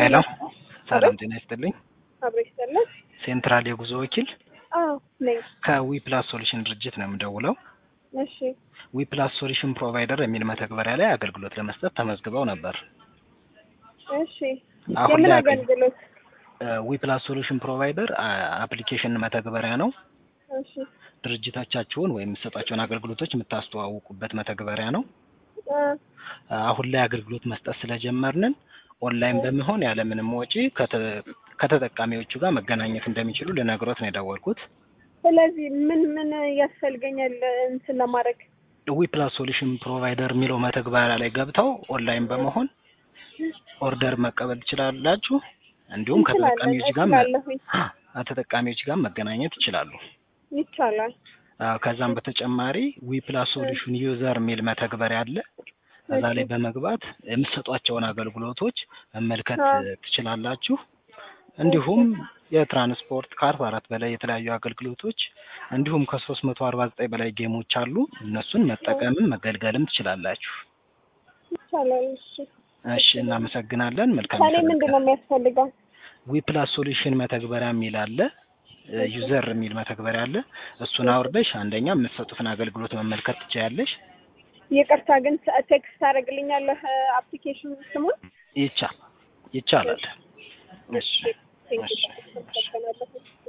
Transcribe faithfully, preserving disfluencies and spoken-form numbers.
ሄሎ ሰላም ጤና ይስጥልኝ። አብሮ ይሰላል። ሴንትራል የጉዞ ወኪል አዎ ነኝ። ከዊ ፕላስ ሶሉሽን ድርጅት ነው የምደውለው። እሺ ዊ ፕላስ ሶሉሽን ፕሮቫይደር የሚል መተግበሪያ ላይ አገልግሎት ለመስጠት ተመዝግበው ነበር። እሺ አሁን የምን ላይ አገልግሎት? ዊ ፕላስ ሶሉሽን ፕሮቫይደር አፕሊኬሽን መተግበሪያ ነው። እሺ ድርጅቶቻችሁን ወይም የምትሰጧቸውን አገልግሎቶች የምታስተዋውቁበት መተግበሪያ ነው። አ አሁን ላይ አገልግሎት መስጠት ስለጀመርንን ኦንላይን በመሆን ያለምንም ወጪ ከተጠቃሚዎቹ ጋር መገናኘት እንደሚችሉ ልነግሮት ነው የደወልኩት። ስለዚህ ምን ምን ያስፈልገኛል እንትን ለማድረግ? ዊ ፕላስ ሶሉሽን ፕሮቫይደር የሚለው መተግበሪያ ላይ ገብተው ኦንላይን በመሆን ኦርደር መቀበል ትችላላችሁ። እንዲሁም ከተጠቃሚዎች ጋር ከተጠቃሚዎች ጋር መገናኘት ይችላሉ። ይቻላል። ከዛም በተጨማሪ ዊ ፕላስ ሶሉሽን ዩዘር የሚል መተግበሪያ አለ። እዛ ላይ በመግባት የምትሰጧቸውን አገልግሎቶች መመልከት ትችላላችሁ። እንዲሁም የትራንስፖርት ከአርባ አራት በላይ የተለያዩ አገልግሎቶች እንዲሁም ከሶስት መቶ አርባ ዘጠኝ በላይ ጌሞች አሉ። እነሱን መጠቀምም መገልገልም ትችላላችሁ። ይቻላል። እሺ እሺ እናመሰግናለን። መልካም ታዲያ ምንድነው የሚያስፈልገው? ዊ ፕላስ ሶሉሽን መተግበሪያ የሚል አለ። ዩዘር የሚል መተግበሪያ አለ። እሱን አውርደሽ አንደኛ የምትሰጡትን አገልግሎት መመልከት ትችያለሽ። ይቅርታ ግን ቴክስት ታደርግልኛለህ አፕሊኬሽን ስሙን? ይቻ ይቻላል። እሺ ቴንክ ዩ።